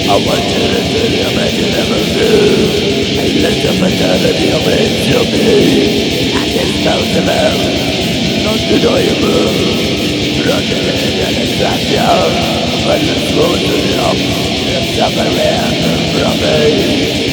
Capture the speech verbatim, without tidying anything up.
I want you to do the amazing never do. I lift up eternity of it to me. And it's possible not to know you move. Running in an extraction. When it's going to the up, it's suffering from me.